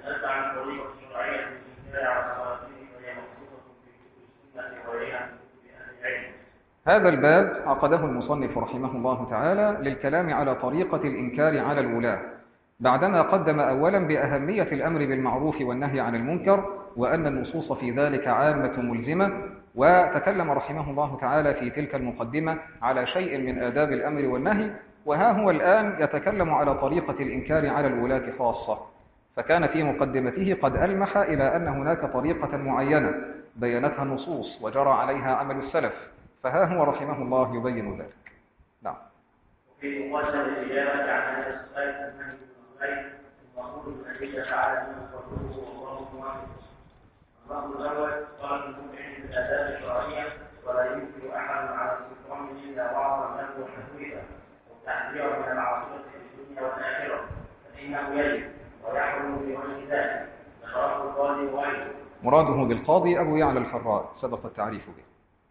نزع عن طريقة الشرعية الإنكار على خواتيم وهي مخصوصة في كتب السنة وغيرها من كتب أهل العلم. هذا الباب عقده المصنف رحمه الله تعالى للكلام على طريقة الإنكار على الولاة، بعدما قدم أولا بأهمية الأمر بالمعروف والنهي عن المنكر، وأن النصوص في ذلك عامة ملزمة، وتكلم رحمه الله تعالى في تلك المقدمة على شيء من آداب الأمر والنهي، وها هو الآن يتكلم على طريقة الإنكار على الولاة خاصة. فكان في مقدمته قد ألمح إلى أن هناك طريقة معينة بينتها النصوص وجرى عليها عمل السلف، فها هو رحمه الله يبين ذلك. نعم. وفي مقدمة الإجابة عن هذا السؤال المنهي بالغيب المأمور بالأدلة تعالى منه فضله والله موافق. النقل الأول قال المبعد بالآداب الشرعية ولا يمكن أحد على السلطان إلا بعضا له وتهويدا والتحذير من العاصفة في الدنيا والآخرة، فإنه يجب ويحرم بوجه ذلك إخراج القاضي وغيره. مراده بالقاضي أبو يعلى الفراء سبق التعريف به.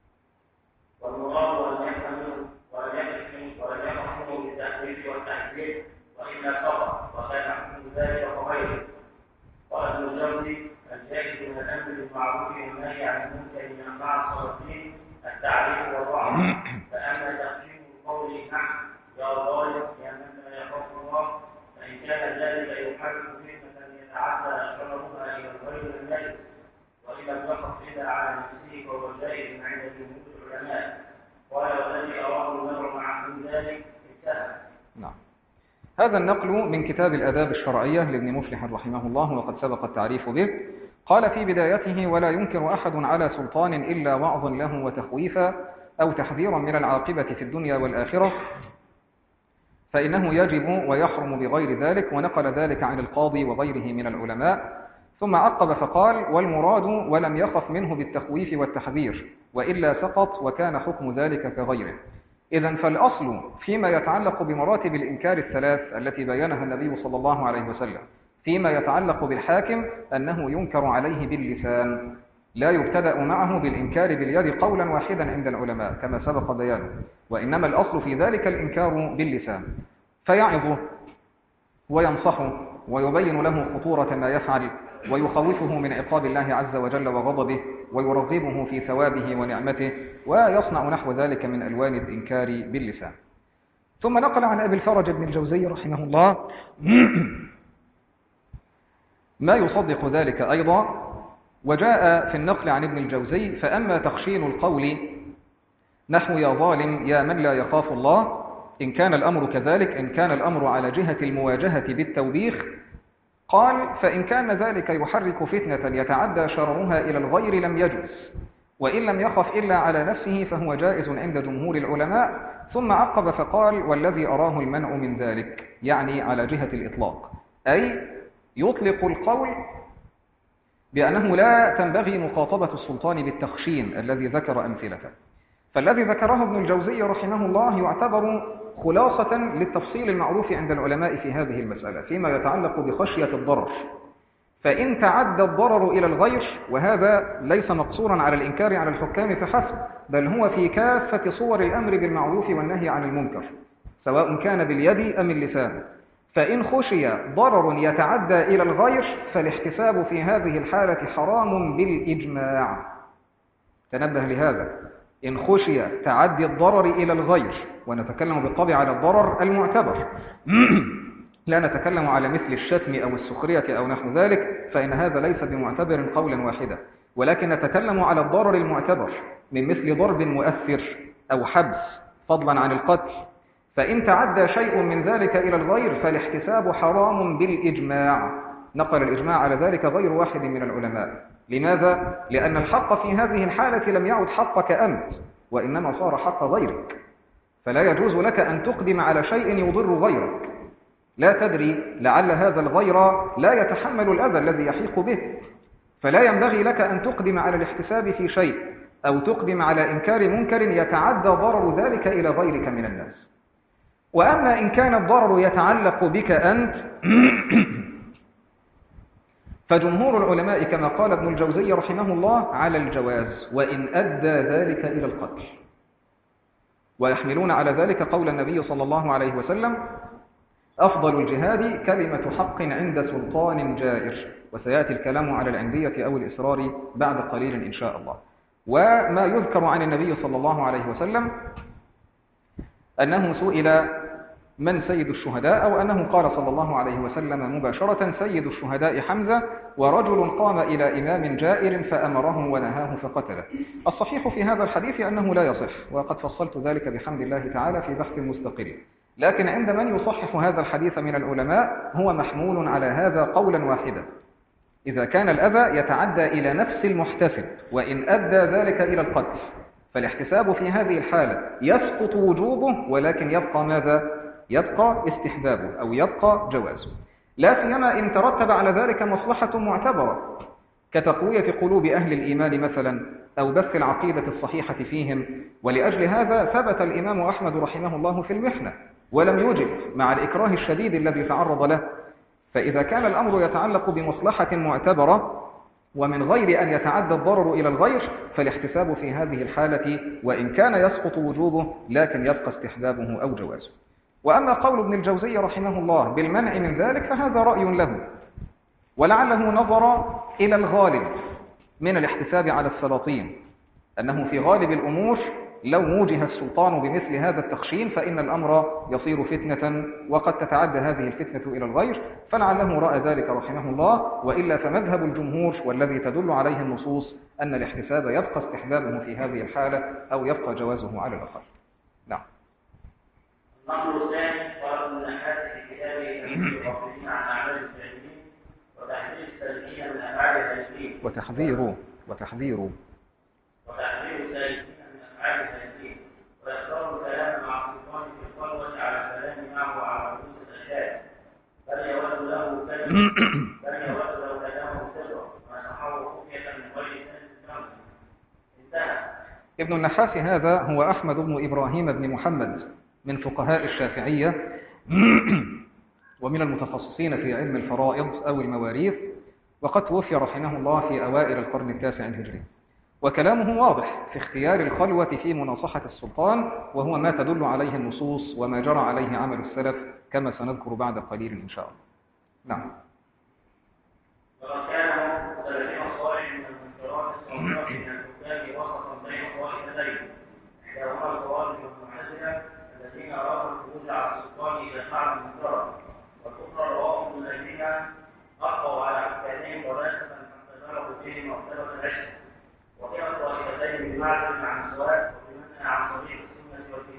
والمراد أن يحملوا وأن يحكموا بالتحريف والتحذير وإلا خطأ وكان حكم ذلك وغيره. قال ابن الجوزي الجاهد من الأمر بالمعروف والنهي عن المنكر من مع الصالحين التعريف والوعظ. فأما تقسيم القول نحن يا ظالم لأنك لا يخاف الله، فإن كان ذلك يحرك فتنة يتعدى شررها إلى الغير لم يجد، وإن لم يقف إلا على نفسه فهو جائز عند جمهور العلماء. قال والذي أراه المرء مع من ذلك انتهى. نعم. هذا النقل من كتاب الآداب الشرعية لابن مفلح رحمه الله وقد سبق التعريف به. قال في بدايته: ولا ينكر أحد على سلطان إلا وعظا له وتخويفا أو تحذيرا من العاقبة في الدنيا والآخرة، فإنه يجب ويحرم بغير ذلك، ونقل ذلك عن القاضي وغيره من العلماء. ثم عقب فقال: والمراد ولم يخف منه بالتخويف والتحذير، وإلا سقط وكان حكم ذلك كغيره. إذن فالأصل فيما يتعلق بمراتب الإنكار الثلاث التي بينها النبي صلى الله عليه وسلم فيما يتعلق بالحاكم أنه ينكر عليه باللسان، لا يبتدأ معه بالإنكار باليد قولا واحدا عند العلماء كما سبق بيانه، وإنما الأصل في ذلك الإنكار باللسان، فيعظه وينصحه ويبين له خطورة ما يفعل ويخوفه من عقاب الله عز وجل وغضبه ويرغبه في ثوابه ونعمته، ويصنع نحو ذلك من ألوان الإنكار باللسان. ثم نقل عن أبي الفرج ابن الجوزي رحمه الله ما يصدق ذلك أيضا، وجاء في النقل عن ابن الجوزي: فأما تخشين القول نحو يا ظالم يا من لا يخاف الله، إن كان الأمر كذلك، إن كان الأمر على جهة المواجهة بالتوبيخ، قال: فإن كان ذلك يحرك فتنة يتعدى شررها إلى الغير لم يجوز، وإن لم يخف إلا على نفسه فهو جائز عند جمهور العلماء. ثم عقب فقال: والذي أراه المنع من ذلك، يعني على جهة الإطلاق، أي يطلق القول بأنه لا تنبغي مخاطبة السلطان بالتخشين الذي ذكر أمثلته. فالذي ذكره ابن الجوزي رحمه الله يعتبر خلاصة للتفصيل المعروف عند العلماء في هذه المسألة فيما يتعلق بخشية الضرر. فإن تعدى الضرر إلى الغير، وهذا ليس مقصورا على الإنكار على الحكام فحسب، بل هو في كافة صور الأمر بالمعروف والنهي عن المنكر سواء كان باليد أم اللسان، فإن خشي ضرر يتعدى إلى الغير فالاحتساب في هذه الحالة حرام بالإجماع. تنبه لهذا: إن خشي تعدي الضرر إلى الغير، ونتكلم بالطبع على الضرر المعتبر لا نتكلم على مثل الشتم أو السخرية أو نحو ذلك، فإن هذا ليس بمعتبر قولا واحدا، ولكن نتكلم على الضرر المعتبر من مثل ضرب مؤثر أو حبس فضلا عن القتل. فإن تعدى شيء من ذلك إلى الغير فالاحتساب حرام بالإجماع. نقل الإجماع على ذلك غير واحد من العلماء. لماذا؟ لأن الحق في هذه الحالة لم يعد حقك أنت، وإنما صار حق غيرك، فلا يجوز لك أن تقدم على شيء يضر غيرك. لا تدري، لعل هذا الغير لا يتحمل الأذى الذي يحيق به، فلا ينبغي لك أن تقدم على الاحتساب في شيء أو تقدم على إنكار منكر يتعدى ضرر ذلك إلى غيرك من الناس. وأما إن كان الضرر يتعلق بك أنت فجمهور العلماء كما قال ابن الجوزي رحمه الله على الجواز، وإن أدى ذلك إلى القتل، ويحملون على ذلك قول النبي صلى الله عليه وسلم: أفضل الجهاد كلمة حق عند سلطان جائر، وسيأتي الكلام على العندية أو الإسرار بعد قليل إن شاء الله. وما يذكر عن النبي صلى الله عليه وسلم أنه سئل من سيد الشهداء، أو أنه قال صلى الله عليه وسلم مباشرة سيد الشهداء حمزة، ورجل قام إلى إمام جائر فأمره ونهاه فقتله. الصحيح في هذا الحديث أنه لا يصح، وقد فصلت ذلك بحمد الله تعالى في بحث مستقل، لكن عند من يصحح هذا الحديث من العلماء هو محمول على هذا قولا واحدا: إذا كان الأذى يتعدى إلى نفس المحتسب وإن أدى ذلك إلى القتل، فالاحتساب في هذه الحالة يسقط وجوبه، ولكن يبقى ماذا؟ يبقى استحبابه أو يبقى جوازه، لا سيما إن ترتب على ذلك مصلحة معتبرة كتقوية قلوب أهل الإيمان مثلا، أو بث العقيدة الصحيحة فيهم. ولأجل هذا ثبت الإمام أحمد رحمه الله في المحنة ولم يجب مع الإكراه الشديد الذي تعرض له. فإذا كان الأمر يتعلق بمصلحة معتبرة ومن غير أن يتعدى الضرر إلى الغير، فالاحتساب في هذه الحالة وإن كان يسقط وجوبه لكن يبقى استحبابه أو جوازه. وأما قول ابن الجوزي رحمه الله بالمنع من ذلك فهذا رأي له، ولعله نظر إلى الغالب من الاحتساب على السلاطين، أنه في غالب الأمور لو موجه السلطان بمثل هذا التخشين فإن الأمر يصير فتنة، وقد تتعدى هذه الفتنة إلى الغير، فلعله رأى ذلك رحمه الله. وإلا فمذهب الجمهور والذي تدل عليه النصوص أن الاحتساب يبقى استحبابه في هذه الحالة أو يبقى جوازه على الأقل. نعم. الأمر الثاني قال ابن النحاس في كتابه تمييز الغافلين عن أعمال السالكين وتحذير السالكين من أفعال السالكين وتحذير السالكين من أفعال السالكين، ويختار الكلام مع السلطان في الخلوة على الكلام معه على رؤوس الأشياء، بل يود له كلامه سرا ونصحه خفية من غير سنة. انتهى. ابن النحاس هذا هو أحمد بن إبراهيم بن محمد من فقهاء الشافعية ومن المتخصصين في علم الفرائض أو المواريث، وقد توفي رحمه الله في أوائل القرن التاسع الهجري. وكلامه واضح في اختيار الخلوة في مناصحة السلطان، وهو ما تدل عليه النصوص وما جرى عليه عمل السلف كما سنذكر بعد قليل إن شاء الله. نعم. وقد كان سلفنا الصالح من المنكرات الصغيرة من الحكام وسطا بين طائفتين، إحداهما الخوارج والمعتزلة الذين أرادوا الخروج على السلطان إذا فعلوا منكرا، والأخرى الروافض الذين أقضوا على أحكامهم دراسة حتى بلغوا فيه مرتبة العشق. وكلا الطائفتين بمعزل عن السواء وبمنأى عن طريق السنة والكتاب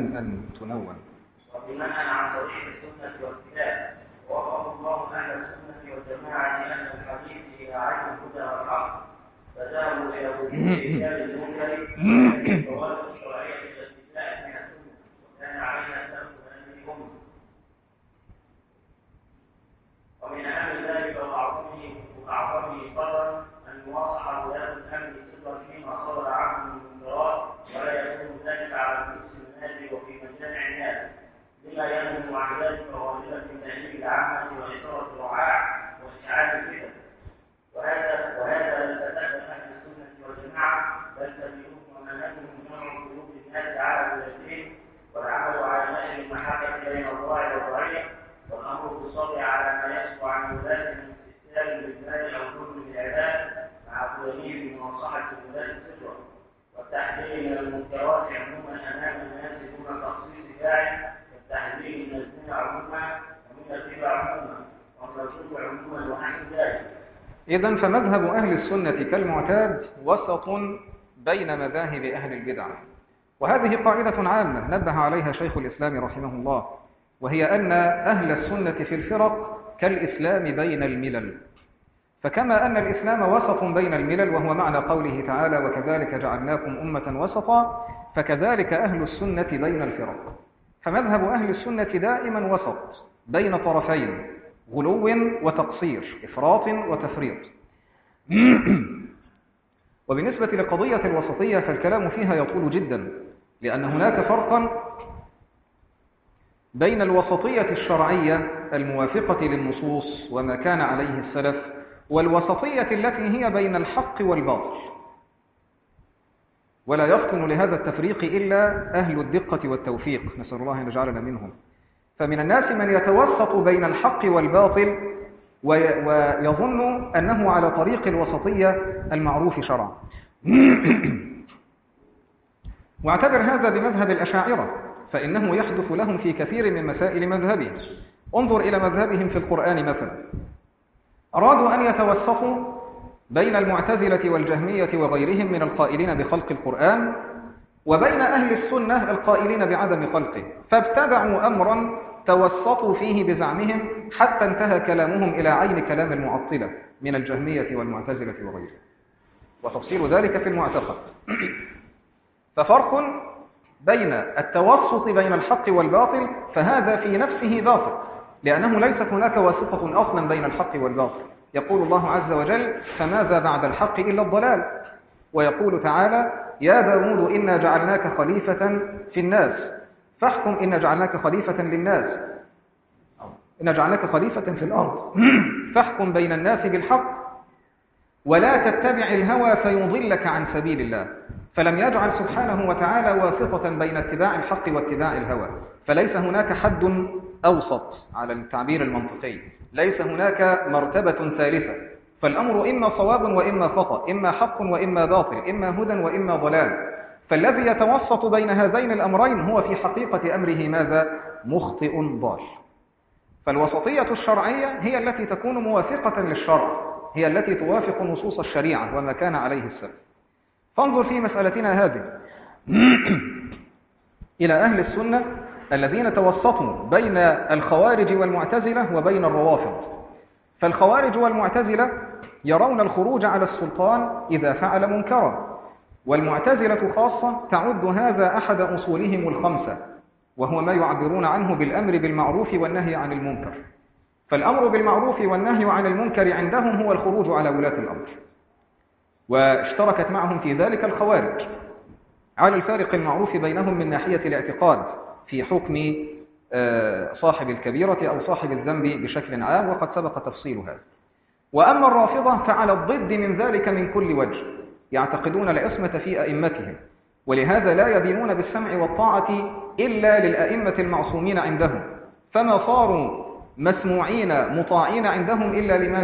ووفق الله أهل السنة والجماعة لأهل الحديث إلى عين الهدى والحق، فذهبوا إلى وجود رجال المنكر والفوائد الشرعية التي جاءت من السنة، وكان عليها سلف هذه الأمة. ومن أهم ذلك وأعظمه قدرا أن يواصح ولاة الأمر سرا فيما صدر عنه من المنكرات، ولا يكون ذلك على رؤوس الناس وفي مجامع الناس، لما ينم عن ذلك غالبا في تأليف العامة وإثارة الرعاع وإشعال الفتن. وهذا لم تتبع أهل السنة والجماعة، بل سبيلهم ومنهجهم جمع قلوب الناس على ولايتهم، والعمل على نشر المحبة بين الراعي والرعية، والأمر بالصبر على ما يصف عن ولاة من استسلام بالمال أو ظلم بالعباد، مع قيامهم بمناصحة الولاة سرا، والتحذير من المنكرات عموما أمام الناس دون تخصيص داعي، والتحذير من الزنا عموما ومن الربا عموما ومن الظلم عموما ونحو ذلك. إذن فمذهب أهل السنة كالمعتاد وسط بين مذاهب أهل البدع، وهذه قاعدة عامة نبه عليها شيخ الإسلام رحمه الله، وهي أن أهل السنة في الفرق كالإسلام بين الملل. فكما أن الإسلام وسط بين الملل، وهو معنى قوله تعالى وكذلك جعلناكم أمة وسطا، فكذلك أهل السنة بين الفرق. فمذهب أهل السنة دائما وسط بين طرفين، غلو وتقصير، إفراط وتفريط. وبالنسبة لقضية الوسطية فالكلام فيها يطول جدا، لأن هناك فرقا بين الوسطية الشرعية الموافقة للنصوص وما كان عليه السلف، والوسطية التي هي بين الحق والباطل. ولا يفطن لهذا التفريق إلا أهل الدقة والتوفيق، نسأل الله أن يجعلنا منهم. فمن الناس من يتوسط بين الحق والباطل ويظن أنه على طريق الوسطية المعروف شرعا. واعتبر هذا بمذهب الأشاعرة، فإنه يحدث لهم في كثير من مسائل مذهبهم. انظر إلى مذهبهم في القرآن مثلا، أرادوا أن يتوسطوا بين المعتزلة والجهمية وغيرهم من القائلين بخلق القرآن وبين أهل السنة القائلين بعدم خلقه، فابتدعوا أمرا توسطوا فيه بزعمهم حتى انتهى كلامهم إلى عين كلام المعطلة من الجهمية والمعتزلة وغيرهم، وتفصيل ذلك في المعتقد. ففرق بين التوسط بين الحق والباطل، فهذا في نفسه باطل، لأنه ليست هناك واسطة أصلا بين الحق والباطل. يقول الله عز وجل: فماذا بعد الحق إلا الضلال. ويقول تعالى: يا داود إنا جعلناك خليفة في الناس فاحكم، إنا جعلناك خليفة للناس، إنا جعلناك خليفة في الأرض فاحكم بين الناس بالحق ولا تتبع الهوى فيضلك عن سبيل الله. فلم يجعل سبحانه وتعالى واسطة بين اتباع الحق واتباع الهوى، فليس هناك حد أوسط على التعبير المنطقي، ليس هناك مرتبة ثالثة، فالأمر إما صواب وإما خطأ، إما حق وإما باطل، إما هدى وإما ضلال. فالذي يتوسط بين هذين الأمرين هو في حقيقة أمره ماذا؟ مخطئ ضال. فالوسطية الشرعية هي التي تكون موافقة للشرع، هي التي توافق نصوص الشريعة وما كان عليه السلف. فانظر في مسألتنا هذه إلى أهل السنة الذين توسطوا بين الخوارج والمعتزلة وبين الروافض. فالخوارج والمعتزلة يرون الخروج على السلطان إذا فعل منكرا، والمعتزلة خاصة تعد هذا أحد أصولهم الخمسة، وهو ما يعبرون عنه بالأمر بالمعروف والنهي عن المنكر. فالأمر بالمعروف والنهي عن المنكر عندهم هو الخروج على ولاة الأمر، واشتركت معهم في ذلك الخوارج على الفارق المعروف بينهم من ناحية الاعتقاد في حكم صاحب الكبيرة أو صاحب الذنب بشكل عام، وقد سبق تفصيل هذا. وأما الرافضة فعلى الضد من ذلك من كل وجه، يعتقدون العصمة في أئمتهم، ولهذا لا يدينون بالسمع والطاعة إلا للأئمة المعصومين عندهم، فما صاروا مسموعين مطاعين عندهم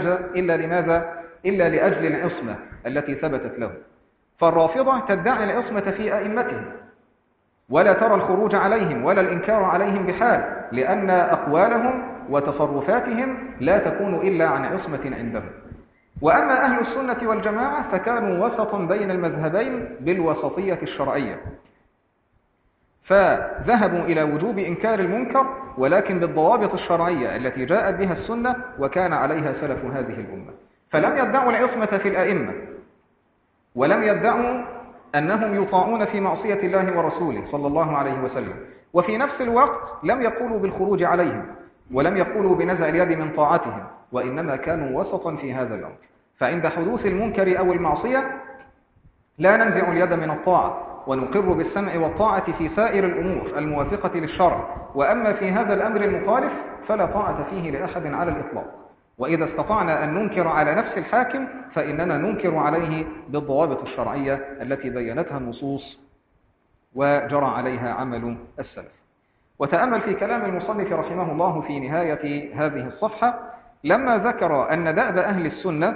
إلا لأجل العصمة التي ثبتت لهم. فالرافضة تدعي العصمة في أئمتهم ولا ترى الخروج عليهم ولا الإنكار عليهم بحال، لأن أقوالهم وتصرفاتهم لا تكون إلا عن عصمة عندهم. وأما أهل السنة والجماعة فكانوا وسطا بين المذهبين بالوسطية الشرعية، فذهبوا إلى وجوب إنكار المنكر ولكن بالضوابط الشرعية التي جاءت بها السنة وكان عليها سلف هذه الأمة. فلم يدعوا العصمة في الأئمة، ولم يدعوا أنهم يطاعون في معصية الله ورسوله صلى الله عليه وسلم، وفي نفس الوقت لم يقولوا بالخروج عليهم ولم يقولوا بنزع اليد من طاعتهم، وإنما كانوا وسطا في هذا الأمر. فعند حدوث المنكر أو المعصية لا ننزع اليد من الطاعة، ونقر بالسمع والطاعة في سائر الأمور الموافقة للشرع، وأما في هذا الأمر المخالف فلا طاعة فيه لأحد على الإطلاق. وإذا استطعنا أن ننكر على نفس الحاكم فإننا ننكر عليه بالضوابط الشرعية التي بينتها النصوص وجرى عليها عمل السلف. وتأمل في كلام المصنف رحمه الله في نهاية هذه الصفحة لما ذكر أن دأب أهل السنة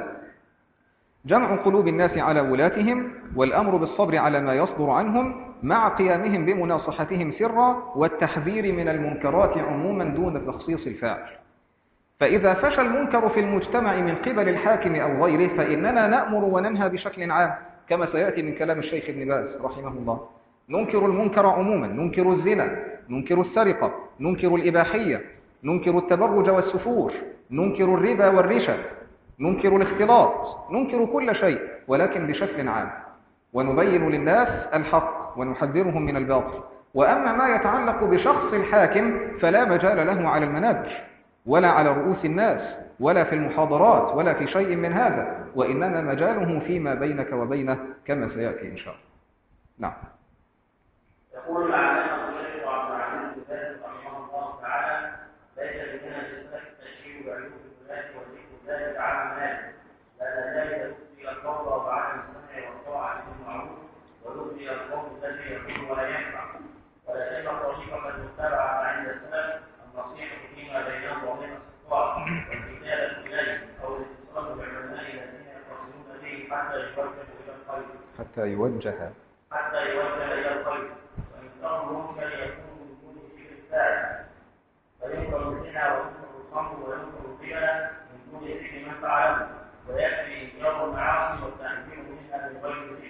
جمع قلوب الناس على ولاتهم والأمر بالصبر على ما يصدر عنهم مع قيامهم بمناصحتهم سرا والتحذير من المنكرات عموما دون تخصيص الفاعل. فإذا فشى المنكر في المجتمع من قبل الحاكم أو غيره فإننا نأمر وننهى بشكل عام، كما سيأتي من كلام الشيخ ابن باز رحمه الله. ننكر المنكر عموما، ننكر الزنا، ننكر السرقة، ننكر الإباحية، ننكر التبرج والسفور، ننكر الربا والرشا، ننكر الاختلاط، ننكر كل شيء ولكن بشكل عام، ونبين للناس الحق ونحذرهم من الباطل. وأما ما يتعلق بشخص الحاكم فلا مجال له على المنابر ولا على رؤوس الناس ولا في المحاضرات ولا في شيء من هذا، وإنما مجاله فيما بينك وبينه كما سيأتي إن شاء الله. نعم. يقول العلامة الشيخ عبد العزيز بن باز رحمه الله تعالى: ليس لمنهج السلف التشهير بعيوب الولاة وذكر ذلك على الناس، لأن ذلك يفضي القول وعدم السمع والطاعة بالمعروف ويفضي القول الذي يكون ولا ينفع، ولا شك طريقة المتبعة عند السلف أن حتى يوجه إلى الخير. فإنكرهم ممكن يكون من دون ذكر الفاعل، فينكر الزنا وينكر الخمر وينكر الربا من دون ذكر من فعله، ويكفي إنكار المعاصي والتحذير منها من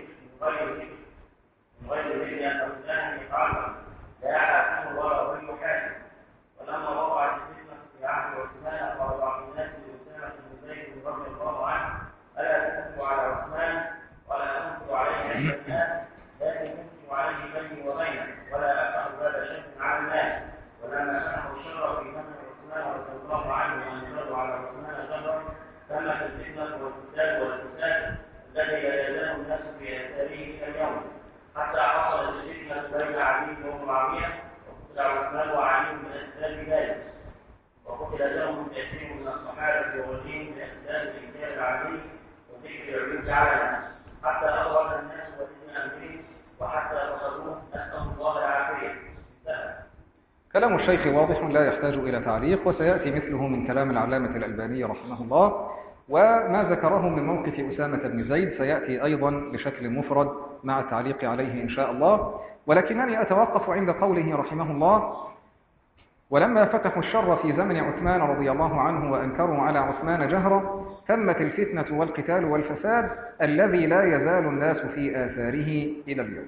غير ذكر أن الإنسان يفعلها لا حاكم ولا غير حاكم. ولما وقعت الفتنة في عهد عثمان قال بعض الناس لأسامة بن زيد رضي الله عنه: ألا تنكر على عثمان ولا أنكر عليه عند الناس، لكن أنكر عليه بيني وبينك ولا أفعل ذات شيء على الناس. ولما سمعه الشر في منع عثمان رضي الله عنه وأنكروا على عثمان شرا تمت الفتنة والفساد الذي لا يزال الناس في آثاره إلى اليوم، حتى حصلت الفتنة بين علي ومعاوية، وقتل عثمان وعلي من أسباب ذلك، وقتل لهم كثير من الصحابة وغيرهم لأسباب إنكار علي وذكر العلو على حتى أغرق الناس ودين أمرهم وحتى قصدوه، نسأل الله العافية. كلام الشيخ واضح لا يحتاج إلى تعليق، وسيأتي مثله من كلام العلامة الألباني رحمه الله. وما ذكره من موقف أسامة بن زيد سيأتي أيضا بشكل مفرد مع التعليق عليه إن شاء الله. ولكنني أتوقف عند قوله رحمه الله: ولما فتحوا الشر في زمن عثمان رضي الله عنه وأنكروا على عثمان جهرا تمت الفتنة والقتال والفساد الذي لا يزال الناس في آثاره إلى اليوم.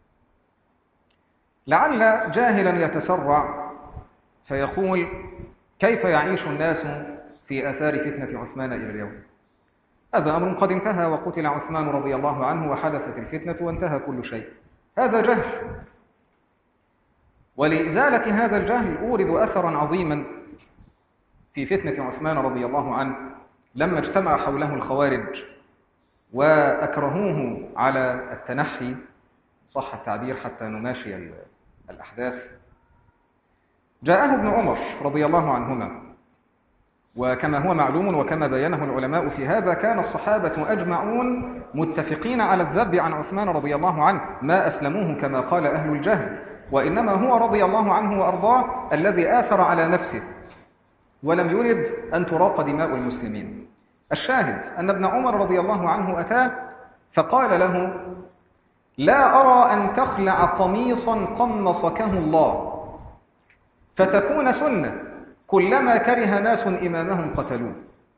لعل جاهلا يتسرع فيقول: كيف يعيش الناس في آثار فتنة عثمان إلى اليوم؟ هذا أمر قد انتهى، وقتل عثمان رضي الله عنه وحدثت الفتنة وانتهى كل شيء. هذا جهل. ولإزالة هذا الجهل أورد أثرا عظيما في فتنة عثمان رضي الله عنه لما اجتمع حوله الخوارج وأكرهوه على التنحي، صح التعبير حتى نماشي الأحداث. جاءه ابن عمر رضي الله عنهما، وكما هو معلوم وكما بينه العلماء في هذا كان الصحابة أجمعون متفقين على الذب عن عثمان رضي الله عنه، ما أسلموه كما قال أهل الجهل، وإنما هو رضي الله عنه وأرضاه الذي آثر على نفسه ولم يرد أن تراق دماء المسلمين. الشاهد أن ابن عمر رضي الله عنه أتاه فقال له: لا أرى أن تخلع قميصا قمصكه الله فتكون سنة كلما كره ناس إمامهم قتلوه.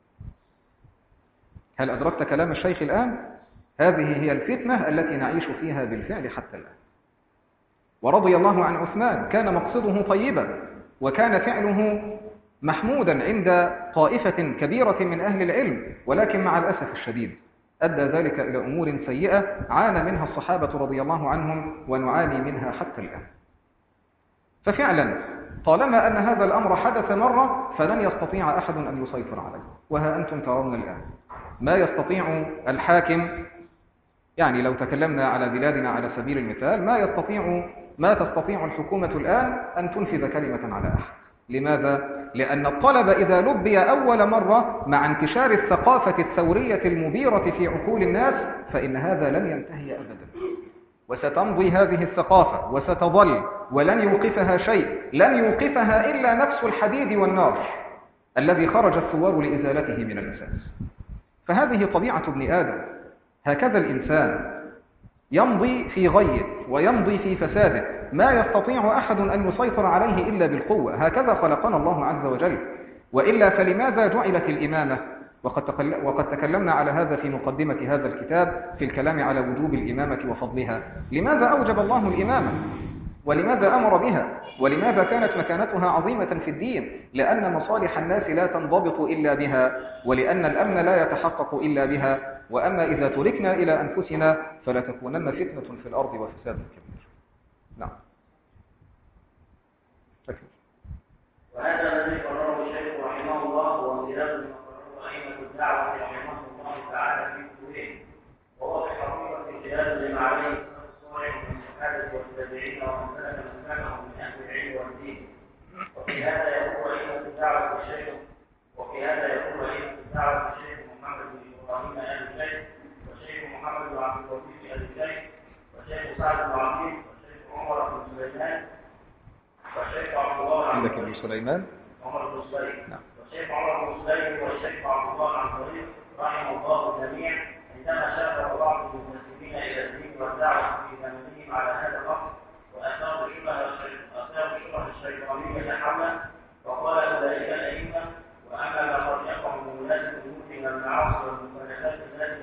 هل أدركت كلام الشيخ الآن؟ هذه هي الفتنة التي نعيش فيها بالفعل حتى الآن. ورضي الله عن عثمان، كان مقصده طيبا وكان فعله محمودا عند طائفة كبيرة من أهل العلم، ولكن مع الأسف الشديد أدى ذلك إلى أمور سيئة عانى منها الصحابة رضي الله عنهم ونعاني منها حتى الآن. ففعلا طالما أن هذا الأمر حدث مرة فلن يستطيع أحد أن يسيطر عليه. وها أنتم ترون الآن ما يستطيع الحاكم، يعني لو تكلمنا على بلادنا على سبيل المثال، ما تستطيع الحكومة الآن أن تنفذ كلمة على أحد. لماذا؟ لأن الطلب إذا لبي أول مرة مع انتشار الثقافة الثورية المبيرة في عقول الناس فإن هذا لن ينتهي أبدا، وستمضي هذه الثقافة وستظل ولن يوقفها شيء، لن يوقفها إلا نفس الحديد والنار الذي خرج الثوار لإزالته من الأساس. فهذه طبيعة ابن آدم، هكذا الإنسان يمضي في غيه ويمضي في فساده، ما يستطيع أحد أن يسيطر عليه إلا بالقوة. هكذا خلقنا الله عز وجل، وإلا فلماذا جعلت الإمامة؟ وقد تكلمنا على هذا في مقدمة هذا الكتاب في الكلام على وجوب الإمامة وفضلها. لماذا أوجب الله الإمامة؟ ولماذا أمر بها؟ ولماذا كانت مكانتها عظيمة في الدين؟ لأن مصالح الناس لا تنضبط إلا بها، ولأن الأمن لا يتحقق إلا بها. وأما إذا تركنا إلى أنفسنا فلا تكونن فتنة في الأرض وفساد كبير. نعم. وهذا الذي قرره الشيخ رحمه الله هو امتداد ما قرره أئمة الدعوة رحمه الله تعالى في كتبه، وهو الحقيقة امتداد لما عليه الصالح من الصحابة والتابعين ومن سلك مسلكهم من أهل العلم والدين. وفي هذا يقول أئمة الدعوة الشيخ محمد بن إبراهيم آل الشيخ، والشيخ محمد بن عبد اللطيف آل الشيخ، والشيخ سعد بن عبيد، والشيخ عمر بن سليمان، والشيخ عبد الله عندك ابن سليمان، عمر بن سليم، نعم. والشيخ عمر بن سليم والشيخ عبد الله العنصري رحمه الله الجميع عندما شاف المعاصي والمخالفات التي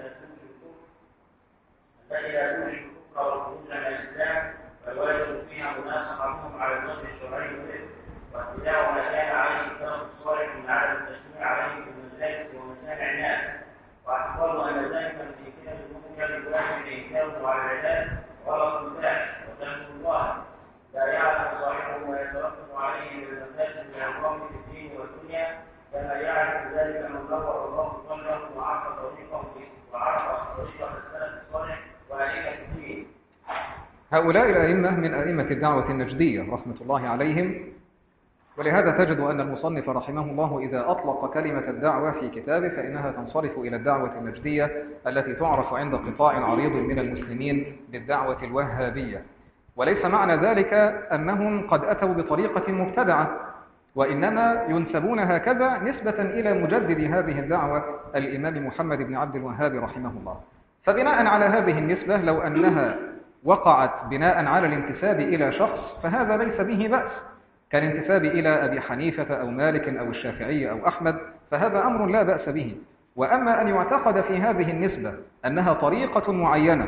لا توجب الكفر والخروج عن الاسلام، فالواجب فيها مناصحتهم على النص الشرعي واتباع ما كان عليه السلف الصالح من عدم التشنيع عليه في المساجد ومسامع الناس، واعتقاد ان ذلك في كتاب المنكر الواجب انكاره على العباد غلط فاحش وذنب الله لا يعلم صاحبه ما يترتب عليه من المفاسد والعظام في الدين والدنيا، كما يعرف ذلك من نور الله قلبه وعرف طريقه السلف الصالح وأئمة الدين. هؤلاء الأئمة من أئمة الدعوة النجدية رحمة الله عليهم، ولهذا تجد أن المصنف رحمه الله إذا أطلق كلمة الدعوة في كتابه فإنها تنصرف إلى الدعوة النجدية التي تعرف عند قطاع عريض من المسلمين بالدعوة الوهابية. وليس معنى ذلك أنهم قد أتوا بطريقة مبتدعة، وإنما ينسبون هكذا نسبة إلى مجدد هذه الدعوة الإمام محمد بن عبد الوهاب رحمه الله. فبناء على هذه النسبة لو أنها وقعت بناء على الانتساب إلى شخص فهذا ليس به بأس، كالانتساب إلى أبي حنيفة أو مالك أو الشافعي أو أحمد، فهذا أمر لا بأس به. وأما أن يعتقد في هذه النسبة أنها طريقة معينة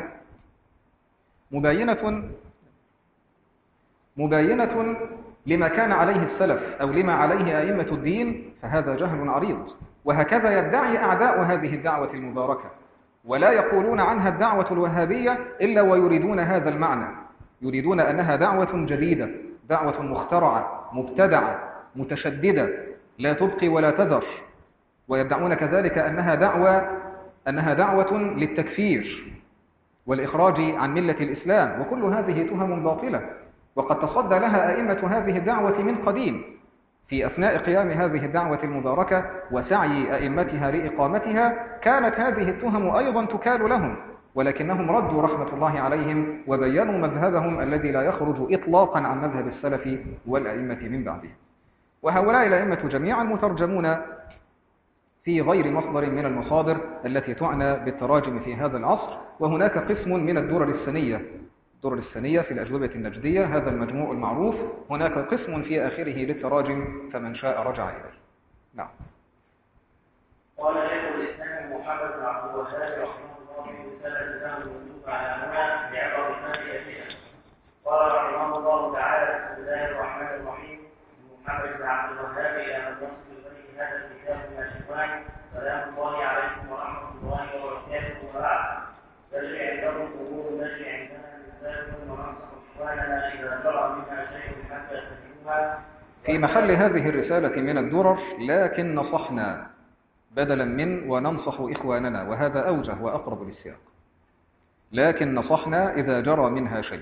مباينة لما كان عليه السلف أو لما عليه أئمة الدين، فهذا جهل عريض. وهكذا يدعي أعداء هذه الدعوة المباركة، ولا يقولون عنها الدعوة الوهابية إلا ويريدون هذا المعنى، يريدون أنها دعوة جديدة، دعوة مخترعة مبتدعة متشددة لا تبقي ولا تذر، ويدعون كذلك أنها دعوة للتكفير والإخراج عن ملة الإسلام، وكل هذه تهم باطلة، وقد تصدى لها أئمة هذه الدعوة من قديم في أثناء قيام هذه الدعوة المباركة وسعي أئمتها لإقامتها. كانت هذه التهم أيضا تكال لهم، ولكنهم ردوا رحمة الله عليهم وبينوا مذهبهم الذي لا يخرج إطلاقا عن مذهب السلف والأئمة من بعده. وهؤلاء الأئمة جميعا مترجمون في غير مصدر من المصادر التي تعنى بالتراجم في هذا العصر. وهناك قسم من الدرر السنية في الأجوبة النجدية، هذا المجموع المعروف، هناك قسم في آخره للتراجم فمن شاء رجع إليه. نعم. قال شيخ الإسلام محمد بن عبد الوهاب رحمه الله في رسالة له المنسوبة على عنوان بعبر الثانية فيها، قال رحمه الله تعالى: بسم الله الرحمن الرحيم. محمد بن عبد الوهاب إلى من ينصب إليه هذا الكتاب من الشيطان، سلام الله عليكم ورحمة الله وبركاته. وبعد، تجري عندهم أمور نجري عندنا وننصح إخواننا إذا جرى منها شيء حتى تفهموها. في محل هذه الرسالة من الدرر لكن نصحنا بدلا من وننصح إخواننا، وهذا أوجه وأقرب للسياق. لكن نصحنا إذا جرى منها شيء.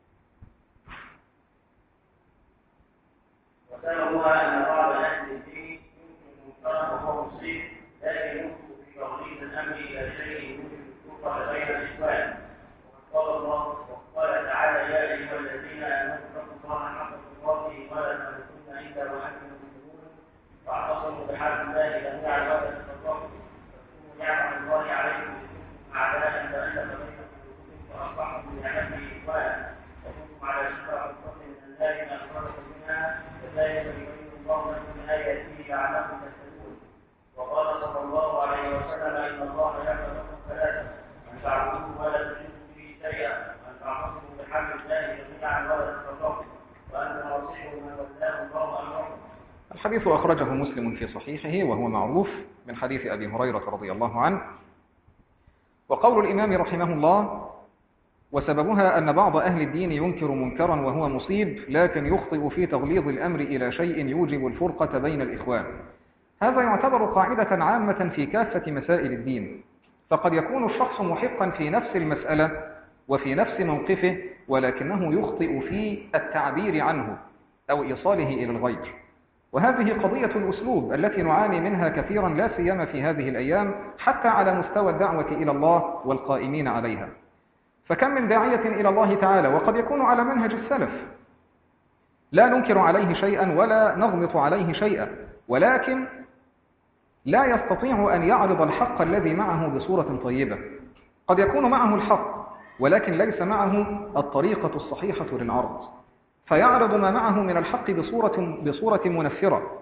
وسببها أن بعض أهل الدين يمكن منكرا وهو مصيب، لكن يمكن في تغليظ الأمر إلى شيء يوجب الفرقة بين الإخوان. وقال الله وقال تعالى: يا أيها الذين آمنوا اتقوا الله حق تقاته ولا تموتن إلا وأنتم مسلمون، واعتصموا بحبل الله جميعا ولا تفرقوا، واذكروا نعمة الله عليكم إذ كنتم أعداء فألف بين قلوبكم فأصبحتم بنعمته إخوانا وكنتم على شفا حفرة من النار فأخرجكم منها، كذلك يبين الله لكم آياته لعلكم تهتدون. وقال صلى الله عليه وسلم: إن الله يغفر لكم ثلاثة: أن تعبدوه ولا تشركوا به شيئا، وأن تعتصموا بحبل الله جميعا ولا تفرقوا، وأن تناصحوا من ولاه الله أمركم. الحديث أخرجه مسلم في صحيحه وهو معروف من حديث أبي هريرة رضي الله عنه. وقول الإمام رحمه الله: وسببها أن بعض أهل الدين ينكر منكرا وهو مصيب، لكن يخطئ في تغليظ الأمر إلى شيء يوجب الفرقة بين الإخوان. هذا يعتبر قاعدة عامة في كافة مسائل الدين، فقد يكون الشخص محقا في نفس المسألة وفي نفس موقفه، ولكنه يخطئ في التعبير عنه أو إيصاله إلى الغير. وهذه قضية الأسلوب التي نعاني منها كثيرا، لا سيما في هذه الأيام، حتى على مستوى الدعوة إلى الله والقائمين عليها. فكم من داعية إلى الله تعالى وقد يكون على منهج السلف، لا ننكر عليه شيئا ولا نغلط عليه شيئا، ولكن لا يستطيع أن يعرض الحق الذي معه بصورة طيبة. قد يكون معه الحق ولكن ليس معه الطريقة الصحيحة للعرض، فيعرض ما معه من الحق بصورة منفرة،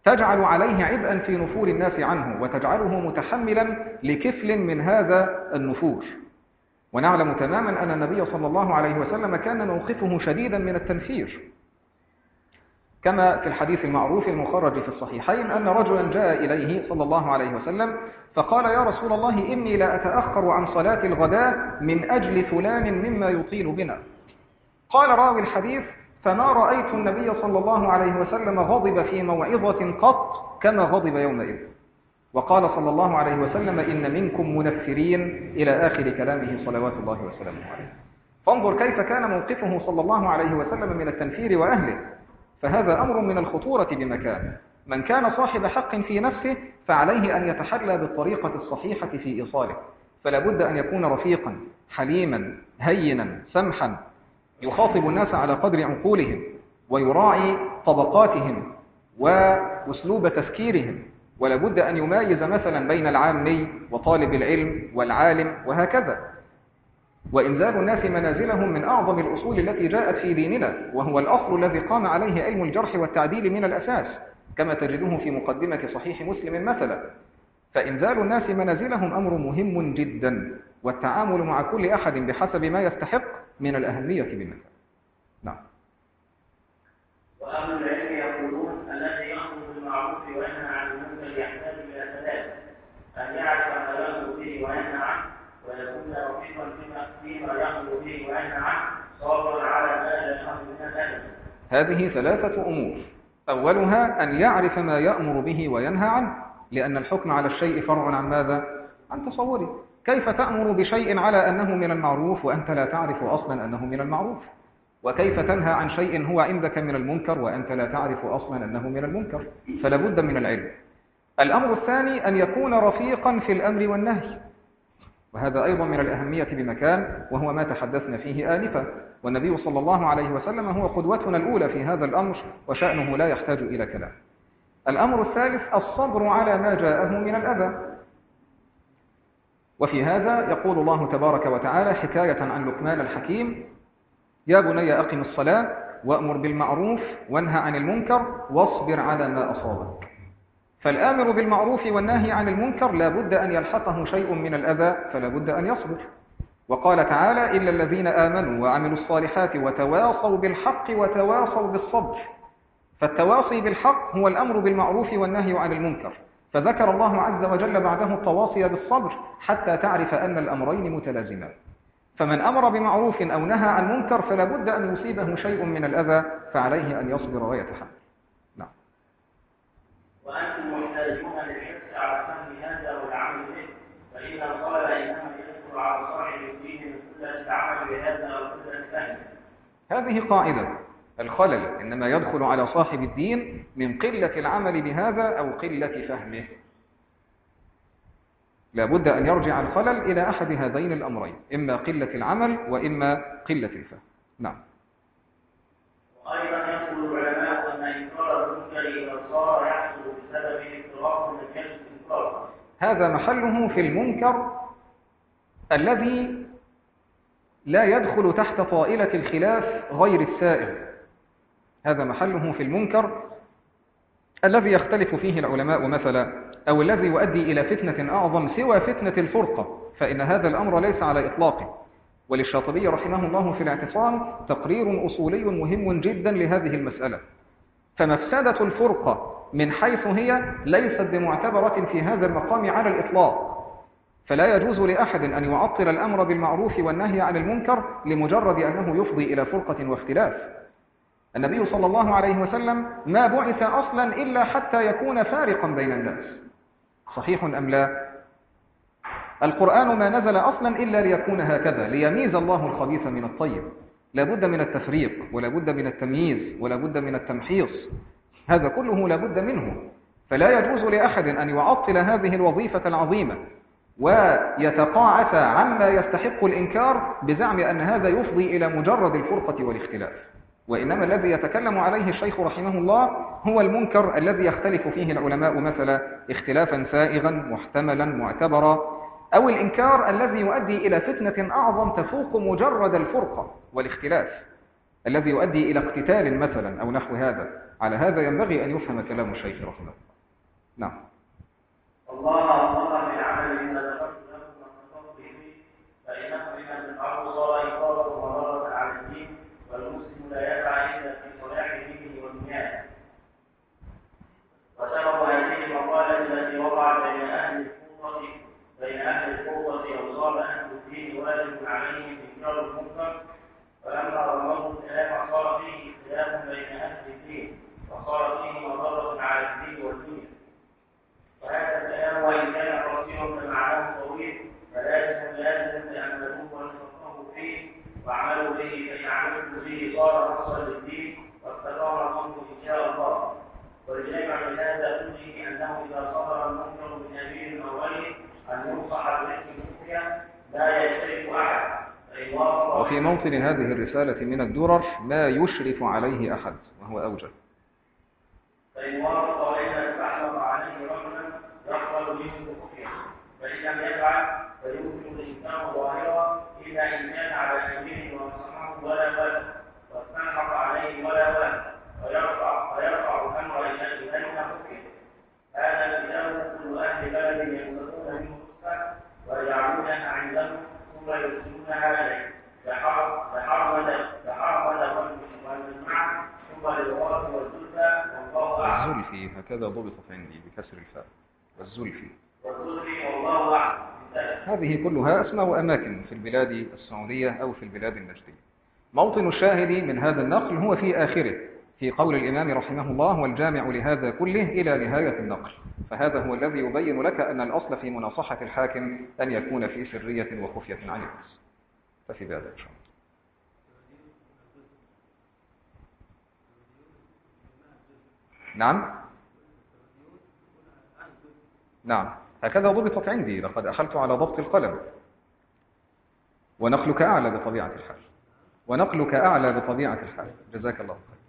تجعل عليه عبئا في نفور الناس عنه، وتجعله متحملا لكفل من هذا النفور. ونعلم تماما أن النبي صلى الله عليه وسلم كان موقفه شديدا من التنفير، كما في الحديث المعروف المخرج في الصحيحين أن رجلا جاء إليه صلى الله عليه وسلم فقال: يا رسول الله، إني لا أتأخر عن صلاة الغداء من أجل فلان مما يطيل بنا. قال راوي الحديث: فما رأيت النبي صلى الله عليه وسلم غضب في موعظة قط كما غضب يومئذ. وقال صلى الله عليه وسلم: إن منكم منفرين، إلى آخر كلامه صلوات الله وسلامه عليه. فانظر كيف كان موقفه صلى الله عليه وسلم من التنفير وأهله. فهذا أمر من الخطورة بمكان. من كان صاحب حق في نفسه فعليه أن يتحلى بالطريقة الصحيحة في إيصاله، فلا بد أن يكون رفيقا حليما هينا سمحا، يخاطب الناس على قدر عقولهم، ويراعي طبقاتهم وأسلوب تفكيرهم، ولا بد أن يميز مثلا بين العامي وطالب العلم والعالم وهكذا. وإنزال الناس منازلهم من أعظم الأصول التي جاءت في ديننا، وهو الأصل الذي قام عليه علم الجرح والتعديل من الأساس، كما تجده في مقدمة صحيح مسلم مثلا. فإنزال الناس منازلهم أمر مهم جدا، والتعامل مع كل أحد بحسب ما يستحق من الأهمية بالمثال. نعم. وأهل العلم يقولون الذي يأمر بالمعروف وينهى عن المنكر يحتاج إلى ثلاث: أن يعرف ما يأمر به وينهى عنه، ويكون رفيقا فيما يأمر به وينهى عنه، صابرا على ما لا يشرع من الأذى. هذه ثلاثة أمور: أولها أن يعرف ما يأمر به وينهى عنه، لأن الحكم على الشيء فرع عن ماذا؟ عن تصوره. كيف تأمر بشيء على أنه من المعروف وأنت لا تعرف أصلا أنه من المعروف؟ وكيف تنهى عن شيء هو عندك من المنكر وأنت لا تعرف أصلا أنه من المنكر؟ فلا بد من العلم. الأمر الثاني أن يكون رفيقا في الأمر والنهي، وهذا أيضا من الأهمية بمكان، وهو ما تحدثنا فيه آنفا. والنبي صلى الله عليه وسلم هو قدوتنا الأولى في هذا الأمر، وشأنه لا يحتاج إلى كلام. الأمر الثالث الصبر على ما جاءه من الأذى. وفي هذا يقول الله تبارك وتعالى حكاية عن لقمان الحكيم: يا بني أقم الصلاة وأمر بالمعروف وانهى عن المنكر واصبر على ما أصابك. فالآمر بالمعروف والناهي عن المنكر لا بد أن يلحقه شيء من الأذى، فلا بد أن يصبر. وقال تعالى: إلا الذين آمنوا وعملوا الصالحات وتواصوا بالحق وتواصوا بالصبر. فالتواصي بالحق هو الأمر بالمعروف والنهي عن المنكر، فذكر الله عز وجل بعده التواصي بالصبر حتى تعرف أن الأمرين متلازمان. فمن أمر بمعروف أو نهى عن منكر فلا بد أن يصيبه شيء من الأذى، فعليه أن يصبر ويتحمل. نعم. وأنتم محتاجون للحرص على فهم هذا والعمل به، فإذا قال إنما يدخل على صاحب الدين من قلة العمل بهذا أو قلة فهم. هذه قاعدة: الخلل إنما يدخل على صاحب الدين من قلة العمل بهذا أو قلة فهمه. لا بد أن يرجع الخلل إلى أحد هذين الأمرين، إما قلة العمل وإما قلة الفهم. نعم. وأيضا يقول العلماء أن إنكار المنكر إذا صار يحصل بسبب اضطراب من الكشف الإنكار. هذا محله في المنكر الذي لا يدخل تحت طائلة الخلاف غير السائغ. هذا محله في المنكر الذي يختلف فيه العلماء مثلا، أو الذي يؤدي إلى فتنة أعظم سوى فتنة الفرقة، فإن هذا الأمر ليس على إطلاقه. وللشاطبي رحمه الله في الاعتصام تقرير أصولي مهم جدا لهذه المسألة. فمفسدة الفرقة من حيث هي ليست بمعتبرة في هذا المقام على الإطلاق، فلا يجوز لأحد أن يعطل الأمر بالمعروف والنهي عن المنكر لمجرد أنه يفضي إلى فرقة واختلاف. النبي صلى الله عليه وسلم ما بعث أصلا إلا حتى يكون فارقا بين الناس. صحيح أم لا؟ القرآن ما نزل أصلا إلا ليكون هكذا، ليميز الله الخبيث من الطيب. لا بد من التفريق، ولا بد من التمييز، ولا بد من التمحيص. هذا كله لا بد منه. فلا يجوز لأحد أن يعطل هذه الوظيفة العظيمة ويتقاعس عما يستحق الإنكار بزعم أن هذا يفضي إلى مجرد الفرقة والاختلاف. وإنما الذي يتكلم عليه الشيخ رحمه الله هو المنكر الذي يختلف فيه العلماء مثلا اختلافا سائغا محتملا معتبرا، أو الإنكار الذي يؤدي إلى فتنة أعظم تفوق مجرد الفرقة والاختلاف. الذي يؤدي إلى اقتتال مثلا أو نحو هذا. على هذا ينبغي أن يفهم كلام الشيخ رحمه الله. نعم. الله أمر بالعمل بما ذكرت لكم والتصرف به، فإنه بمن تفعله صار إقامة ومرارة على الدين، والمسلم لا يسعى إلا في صلاح دينه ودنياه. وسبب هذه المقالة التي وقعت بين أهل الفوضى أوصال أهل الدين واجب عليهم إنكار المنكر، فلما رموا الكلام صار فيه اختلاف بين أهل الدين، وصار فيه مضرة على الدين والدنيا. وهذا الكلام وإن كان قصيرا فمعناه طويل، فلازم تأملوه وتفقهوا فيه واعملوا به، فإن عملتم به صار نصرا للدين واستقام منكم إن شاء الله. ولجمع من هذا كله أنه إذا صدر المنكر من أمير أو غيره أن ينصح بالاسم المنكر لا يشرك أحد. وفي موطن هذه الرسالة من الدرر ما يشرف عليه أحد، وهو أوجه. فإن وافق وإلا استحلق عليه رجلا يقبل منه بكفره، فإن لم يفعل فيمكن الإنسان ظاهرا إلا إن كان على سبيل ونصحه ولا ولد واستنحق عليه ولا ولد ويرفع الأمر إلى أين حكم. هذا الكتاب كل أهل بلد ينتظرون منه نسخة ويجعلونها عندهم ثم يرسلونها عليه لحرمة والمجمع ثم للغرب والزلفى والله أعلم. الزلفي هكذا ضبطت عندي بكسر الفاء، والزلفي والله أعلم. هذه كلها أسماء وأماكن في البلاد السعودية أو في البلاد النجدية. موطن الشاهد من هذا النقل هو في آخره، في قول الإمام رحمه الله: والجامع لهذا كله إلى نهاية النقل. فهذا هو الذي يبين لك أن الأصل في مناصحة الحاكم أن يكون في سرية وخفية عن الناس. ففي ذلك إن شاء الله. نعم هكذا ضبطت عندي، لقد أخلت على ضبط القلم. ونقلك أعلى بطبيعة الحال، جزاك الله خير.